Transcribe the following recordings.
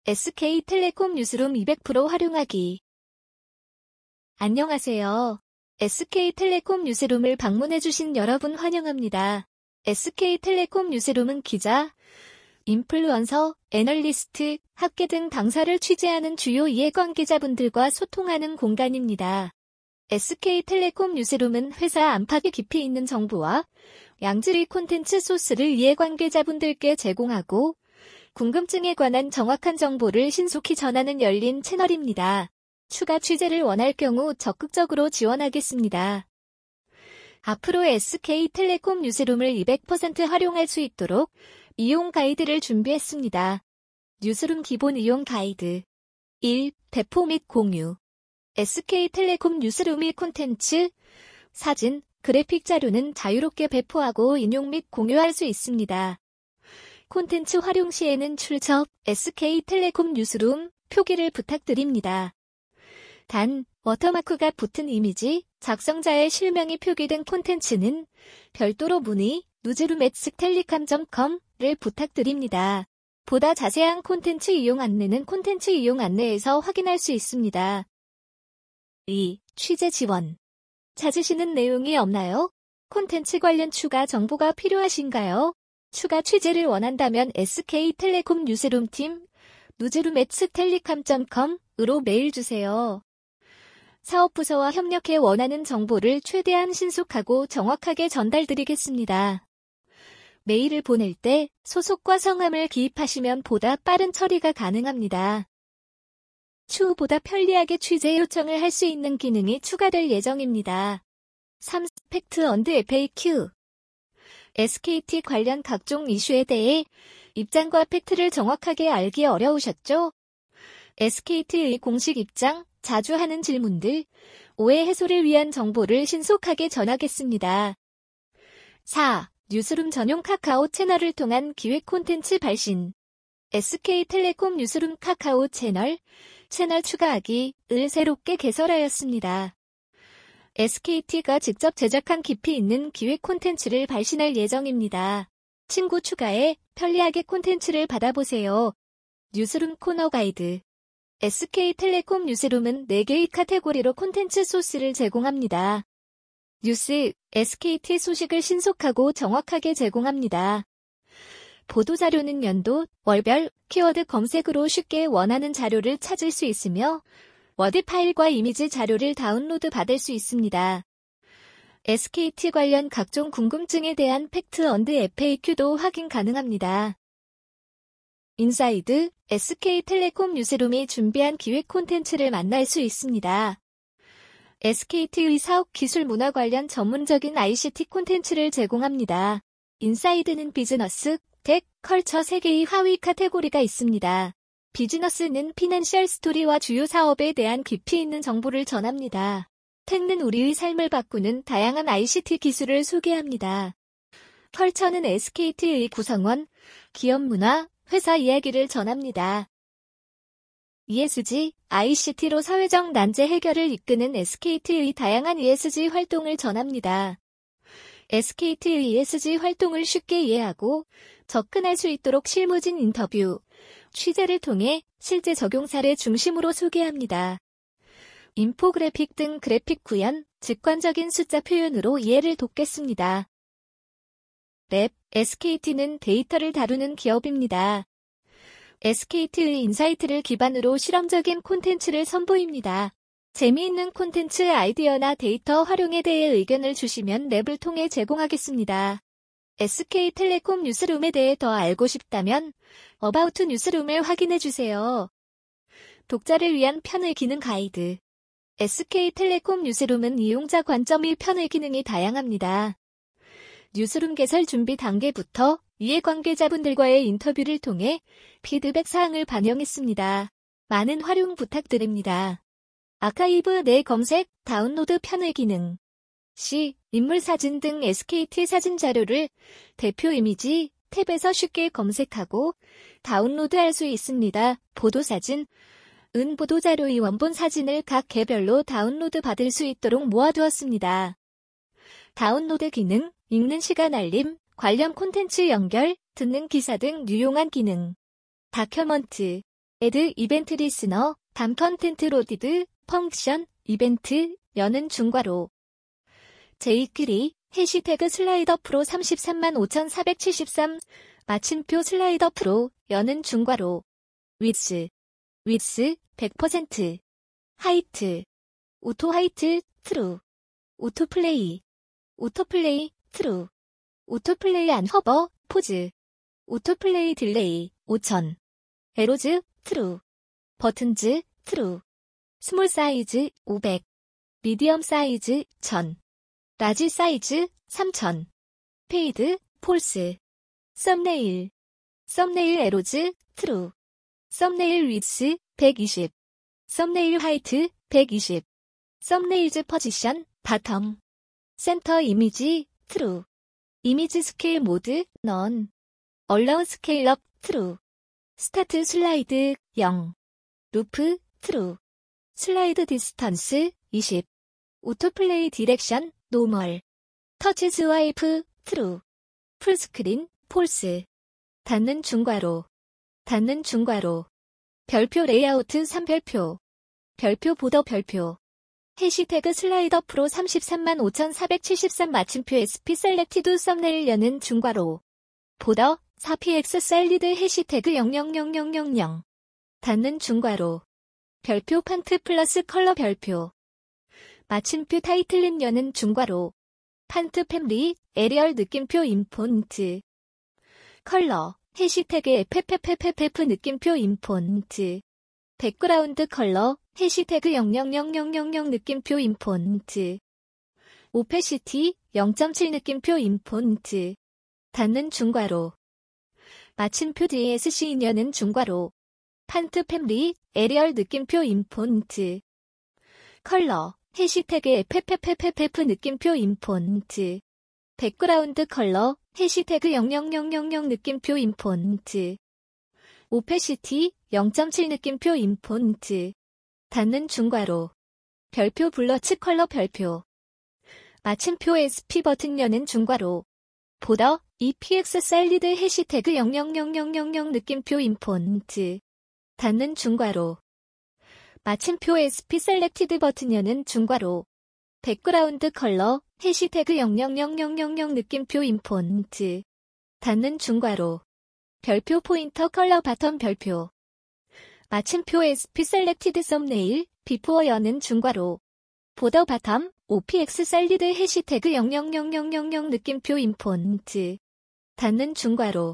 SK텔레콤 뉴스룸 200% 활용하기. 안녕하세요. SK텔레콤 뉴스룸을 방문해주신 여러분 환영합니다. SK텔레콤 뉴스룸은 기자, 인플루언서, 애널리스트, 학계 등 당사를 취재하는 주요 이해관계자분들과 소통하는 공간입니다. SK텔레콤 뉴스룸은 회사 안팎에 깊이 있는 정보와 양질의 콘텐츠 소스를 이해관계자분들께 제공하고 궁금증에 관한 정확한 정보를 신속히 전하는 열린 채널입니다. 추가 취재를 원할 경우 적극적으로 지원하겠습니다. 앞으로 SK텔레콤 뉴스룸을 200% 활용할 수 있도록 이용 가이드를 준비했습니다. 뉴스룸 기본 이용 가이드 1. 배포 및 공유. SK텔레콤 뉴스룸 및 콘텐츠, 사진, 그래픽 자료는 자유롭게 배포하고 인용 및 공유할 수 있습니다. 콘텐츠 활용 시에는 출처 SK텔레콤 뉴스룸 표기를 부탁드립니다. 단, 워터마크가 붙은 이미지, 작성자의 실명이 표기된 콘텐츠는 별도로 문의 newsroom@sktellicom.com을 부탁드립니다. 보다 자세한 콘텐츠 이용 안내는 콘텐츠 이용 안내에서 확인할 수 있습니다. 2. 취재 지원. 찾으시는 내용이 없나요? 콘텐츠 관련 추가 정보가 필요하신가요? 추가 취재를 원한다면 SK텔레콤 뉴스룸 팀 newsroom@sktellicom.com으로 메일 주세요. 사업부서와 협력해 원하는 정보를 최대한 신속하고 정확하게 전달드리겠습니다. 메일을 보낼 때 소속과 성함을 기입하시면 보다 빠른 처리가 가능합니다. 추후 보다 편리하게 취재 요청을 할 수 있는 기능이 추가될 예정입니다. 3. 팩트 & FAQ. SKT 관련 각종 이슈에 대해 입장과 팩트를 정확하게 알기 어려우셨죠? SKT의 공식 입장, 자주 하는 질문들, 오해 해소를 위한 정보를 신속하게 전하겠습니다. 4. 뉴스룸 전용 카카오 채널을 통한 기획 콘텐츠 발신. SK텔레콤 뉴스룸 카카오 채널 추가하기를 새롭게 개설하였습니다. SKT가 직접 제작한 깊이 있는 기획 콘텐츠를 발신할 예정입니다. 친구 추가해 편리하게 콘텐츠를 받아보세요. 뉴스룸 코너 가이드. SK텔레콤 뉴스룸은 4개의 카테고리로 콘텐츠 소스를 제공합니다. 뉴스, SKT 소식을 신속하고 정확하게 제공합니다. 보도자료는 연도, 월별, 키워드 검색으로 쉽게 원하는 자료를 찾을 수 있으며 워드 파일과 이미지 자료를 다운로드 받을 수 있습니다. SKT 관련 각종 궁금증에 대한 팩트 & FAQ도 확인 가능합니다. 인사이드, SK텔레콤 뉴스룸이 준비한 기획 콘텐츠를 만날 수 있습니다. SKT의 사업 기술 문화 관련 전문적인 ICT 콘텐츠를 제공합니다. 인사이드는 비즈너스, 텍, 컬처 3개의 하위 카테고리가 있습니다. 비즈너스는 피낸셜 스토리와 주요 사업에 대한 깊이 있는 정보를 전합니다. 텍는 우리의 삶을 바꾸는 다양한 ICT 기술을 소개합니다. 컬처는 SKT의 구성원, 기업 문화, 회사 이야기를 전합니다. ESG, ICT로 사회적 난제 해결을 이끄는 SKT의 다양한 ESG 활동을 전합니다. SKT의 ESG 활동을 쉽게 이해하고 접근할 수 있도록 실무진 인터뷰, 취재를 통해 실제 적용 사례 중심으로 소개합니다. 인포그래픽 등 그래픽 구현, 직관적인 숫자 표현으로 이해를 돕겠습니다. 랩, SKT는 데이터를 다루는 기업입니다. SKT의 인사이트를 기반으로 실험적인 콘텐츠를 선보입니다. 재미있는 콘텐츠 아이디어나 데이터 활용에 대해 의견을 주시면 랩을 통해 제공하겠습니다. SK텔레콤 뉴스룸에 대해 더 알고 싶다면 어바우트 뉴스룸을 확인해주세요. 독자를 위한 편의 기능 가이드. SK텔레콤 뉴스룸은 이용자 관점의 편의 기능이 다양합니다. 뉴스룸 개설 준비 단계부터 이해관계자분들과의 인터뷰를 통해 피드백 사항을 반영했습니다. 많은 활용 부탁드립니다. 아카이브 내 검색, 다운로드 편의 기능. C. 인물 사진 등 SKT 사진 자료를 대표 이미지 탭에서 쉽게 검색하고 다운로드할 수 있습니다. 보도사진. 보도자료의 원본 사진을 각 개별로 다운로드 받을 수 있도록 모아두었습니다. 다운로드 기능, 읽는 시간 알림, 관련 콘텐츠 연결, 듣는 기사 등 유용한 기능. 다큐먼트. 애드 이벤트 리스너, 담 컨텐트 로디드, 펑션, 이벤트, 여는 중괄호. 제이크리, 해시태그 슬라이더 프로 335,473, 마침표 슬라이더 프로, 여는 중괄호. 위스 100%. 하이트, 오토 하이트, 트루. 오토플레이, 트루. 오토플레이 안 허버, 포즈. 오토플레이 딜레이, 5000. 에로즈, 트루. 버튼즈, 트루. 스몰 사이즈, 500. 미디엄 사이즈, 1000. 라지 사이즈, 3000. 페이드, 폴스. 썸네일 에로즈, 트루. 썸네일 위스, 120. 썸네일 하이트, 120. 썸네일즈 포지션, 바텀. 센터 이미지, 트루. 이미지 스케일 모드, 넌. 얼라우 스케일업, 트루. 스타트 슬라이드, 0. 루프, 트루. 슬라이드 디스턴스, 20. 오토플레이 디렉션, 노멀. 터치 스와이프, 트루. 풀스크린, 폴스. 닫는 중괄호. 별표 레이아우트 3별표. 별표 보더 별표. 해시태그 슬라이더 프로 335,473 마침표 SP 셀렉티드 썸네일 여는 중괄호. 보더 4px 셀리드 해시태그 000000. 닫는 중괄호. 별표 판트 플러스 컬러 별표. 마침표 타이틀린 여는 중괄호. 판트 팸리, 에리얼 느낌표 인폰트. 컬러, 해시태그 FFFFF 느낌표 인폰트. 백그라운드 컬러, 해시태그 000000 느낌표 인폰트. 오페시티, 0.7 느낌표 인폰트. 닫는 중괄호. 마침표 DSC 인여는 중괄호. 판트 팸리, 에리얼 느낌표 인폰트. 컬러, 해시태그 FFFFF 느낌표 인폰트. 백그라운드 컬러, 해시태그 0000 느낌표 인폰트. 오페시티, 0.7 느낌표 인폰트. 닫는 중괄호. 별표 블러츠 컬러 별표. 마침표 SP 버튼 여는 중괄호. 보더, EPX 셀리드 해시태그 000000 느낌표 인폰트. 닫는 중괄호. 마침표 SP 셀렉티드 버튼 여는 중괄호. 백그라운드 컬러, 해시태그 000000 느낌표 인폰트. 닫는 중괄호. 별표 포인터 컬러 바텀 별표. 마침표 SP 셀렉티드 썸네일, 비포어 여는 중괄호. 보더 바텀, OPX 셀리드 해시태그 000000 느낌표 인폰트. 닫는 중괄호.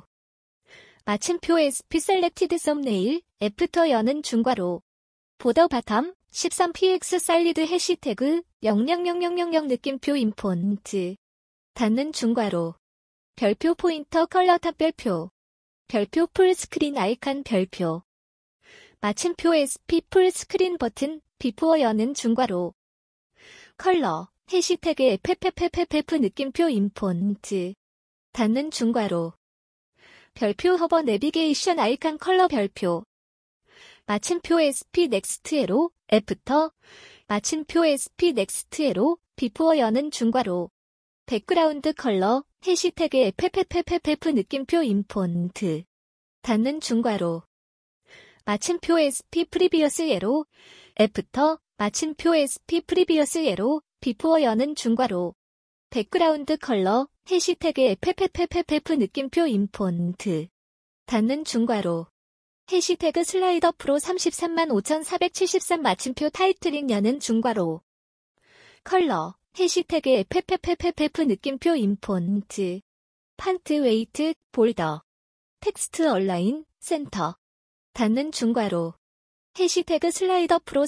마침표 SP 셀렉티드 썸네일, 애프터 여는 중괄호. 보더 바텀, 13px 셀리드 해시태그 000000 느낌표 인폰트. 닫는 중괄호. 별표 포인터 컬러 탑 별표. 별표 풀스크린 아이콘 별표. 마침표 SP 풀스크린 버튼, 비포어 여는 중괄호. 컬러, 해시태그 FFFFF 느낌표 인폰트. 닫는 중괄호. 별표 허버 내비게이션 아이콘 컬러 별표. 마침표 SP 넥스트 에로, 애프터. 마침표 SP 넥스트 에로, 비포어 여는 중괄호. 백그라운드 컬러, 해시태그 FFFFF 느낌표 인폰트. 닫는 중괄호. 마침표 SP 프리비어스 에로, 애프터. 마침표 SP 프리비어스 에로, 비포어 여는 중괄호. 백그라운드 컬러, 해시태그 FFFFF 느낌표 인폰트. 닫는 중괄호. 해시태그 슬라이더 프로 335,473 마침표 타이틀링 여는 중괄호. 컬러, 해시태그 FFFFF 느낌표 인폰트. 판트 웨이트, 볼더. 텍스트 얼라인, 센터. 닫는 중괄호. 해시태그 슬라이더 프로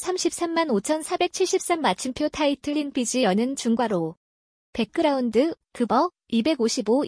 335,473 마침표 타이틀링 비즈 여는 중괄호. 백그라운드, 그버, 255,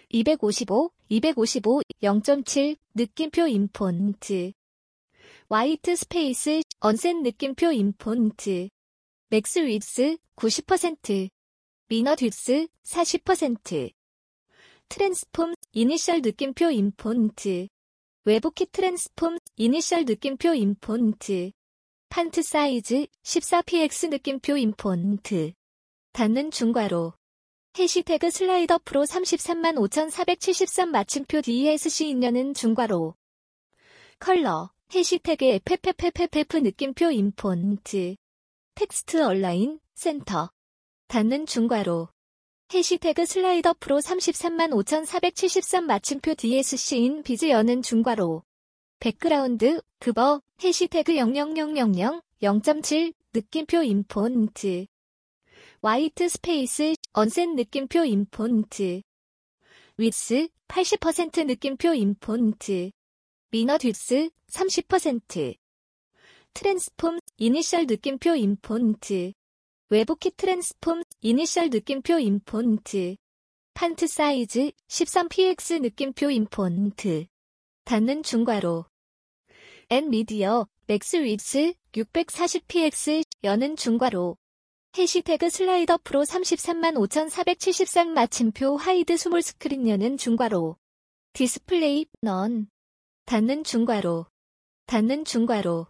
0.7, 느낌표 인폰트. 화이트 스페이스, 언셋 느낌표 인폰트. 맥스 윗스, 90%. 미너 딥스, 40%. 트랜스폼, 이니셜 느낌표 인폰트. 외부키 트랜스폼, 이니셜 느낌표 인폰트. 판트 사이즈, 14px 느낌표 인폰트. 닫는 중괄호. 해시태그 슬라이더 프로 335,473 마침표 DSC 인여는 중괄호. 컬러, 해시태그 FFFFF 느낌표 인폰트 텍스트 얼라인 센터 닫는 중괄호 해시태그 슬라이더 프로 335,473 마침표 DSC인 비즈 여는 중괄호 백그라운드 그버 해시태그 00000 0.7 느낌표 인폰트 화이트 스페이스 언셋 느낌표 인폰트 위스 80% 느낌표 인폰트 미너 듀스 30% 트랜스폼 이니셜 느낌표 인폰트 외부키 트랜스폼 이니셜 느낌표 인폰트 판트 사이즈 13px 느낌표 인폰트 닫는 중괄호 엔미디어 맥스 윗스 640px 여는 중괄호 해시태그 슬라이더 프로 335,473 마침표 하이드 스몰 스크린 여는 중괄호 디스플레이 넌 닫는 중괄호 닫는 중괄호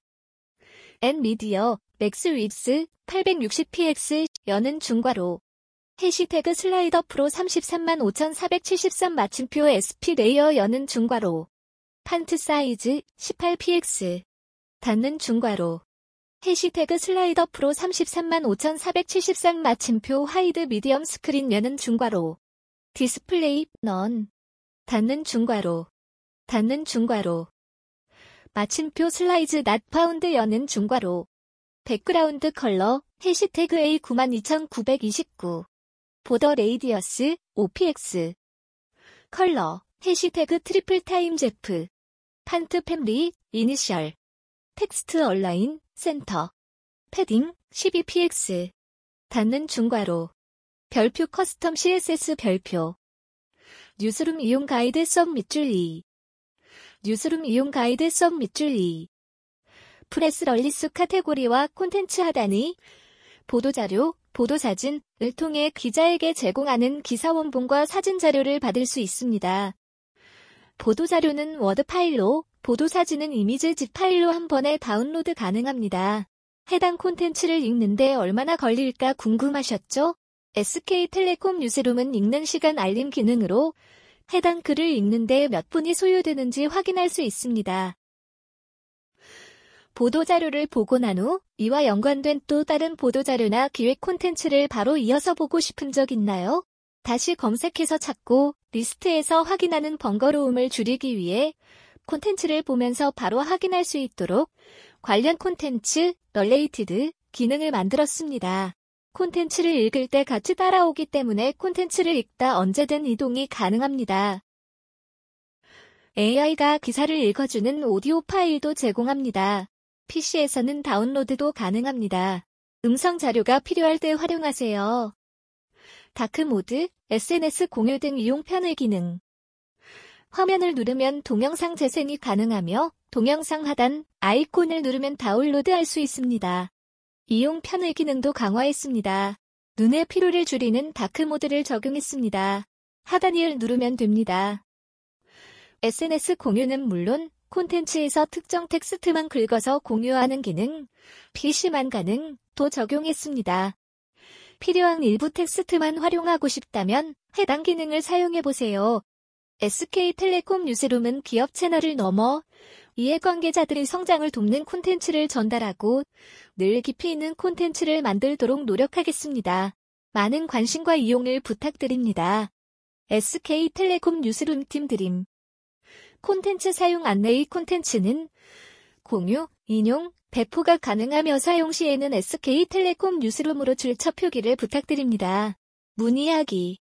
엔미디어 맥스 윗스 860px 여는 중괄호 해시태그 슬라이더 프로 335,473 마침표 SP 레이어 여는 중괄호 판트 사이즈 18px 닫는 중괄호 해시태그 슬라이더 프로 335,473 마침표 하이드 미디엄 스크린 여는 중괄호 디스플레이 넌 닫는 중괄호 닫는 중괄호 마침표 슬라이즈 낫 파운드 여는 중괄호 백그라운드 컬러 해시태그 A92929 보더 레이디어스 OPX 컬러 해시태그 트리플 타임 제프 판트 팸리 이니셜 텍스트 얼라인 센터 패딩 12px 닫는 중괄호 별표 커스텀 CSS 별표 뉴스룸 이용 가이드 썸 밑줄 2 뉴스룸 이용 가이드 썸 밑줄 2 프레스 럴리스 카테고리와 콘텐츠 하단이 보도자료, 보도사진을 통해 기자에게 제공하는 기사 원본과 사진 자료를 받을 수 있습니다. 보도자료는 워드 파일로, 보도사진은 이미지 zip 파일로 한 번에 다운로드 가능합니다. 해당 콘텐츠를 읽는데 얼마나 걸릴까 궁금하셨죠? SK텔레콤 뉴스룸은 읽는 시간 알림 기능으로 해당 글을 읽는데 몇 분이 소요되는지 확인할 수 있습니다. 보도자료를 보고 난 후 이와 연관된 또 다른 보도자료나 기획 콘텐츠를 바로 이어서 보고 싶은 적 있나요? 다시 검색해서 찾고 리스트에서 확인하는 번거로움을 줄이기 위해 콘텐츠를 보면서 바로 확인할 수 있도록 관련 콘텐츠, 널레이티드 기능을 만들었습니다. 콘텐츠를 읽을 때 같이 따라오기 때문에 콘텐츠를 읽다 언제든 이동이 가능합니다. AI가 기사를 읽어주는 오디오 파일도 제공합니다. PC에서는 다운로드도 가능합니다. 음성 자료가 필요할 때 활용하세요. 다크모드, SNS 공유 등 이용 편의 기능. 화면을 누르면 동영상 재생이 가능하며 동영상 하단 아이콘을 누르면 다운로드할 수 있습니다. 이용 편의 기능도 강화했습니다. 눈의 피로를 줄이는 다크모드를 적용했습니다. 하단을 누르면 됩니다. SNS 공유는 물론 콘텐츠에서 특정 텍스트만 긁어서 공유하는 기능, PC만 가능도 적용했습니다. 필요한 일부 텍스트만 활용하고 싶다면 해당 기능을 사용해보세요. SK텔레콤 뉴스룸은 기업 채널을 넘어 이해관계자들의 성장을 돕는 콘텐츠를 전달하고 늘 깊이 있는 콘텐츠를 만들도록 노력하겠습니다. 많은 관심과 이용을 부탁드립니다. SK텔레콤 뉴스룸 팀 드림 콘텐츠 사용 안내의 콘텐츠는 공유, 인용, 배포가 가능하며 사용 시에는 SK텔레콤 뉴스룸으로 출처 표기를 부탁드립니다. 문의하기